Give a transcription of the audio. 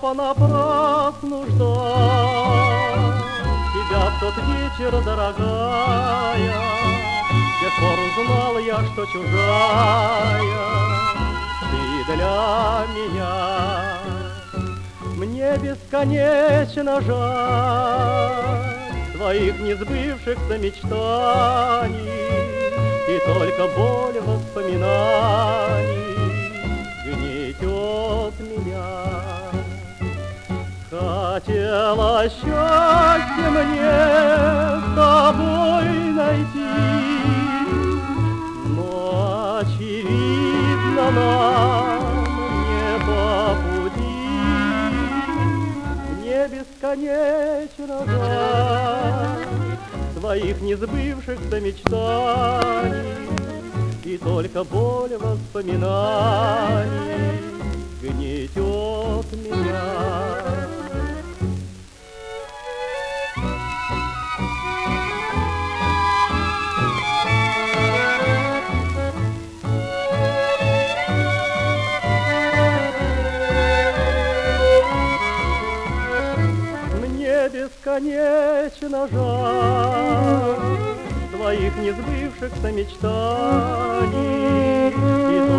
понапрасну ждать тебя в тот вечер, дорогая. С тех пор узнал я, что чужая ты для меня. Мне бесконечно жаль твоих несбывшихся мечтаний, и только боль воспоминаний гнетет меня. Хотела счастье мне с тобой найти, но очевидно нам не по пути. Мне бесконечно жаль твоих несбывшихся мечтаний, и только боль воспоминаний гнетет меня. Мне бесконечно жаль твоих несбывшихся мечтаний, и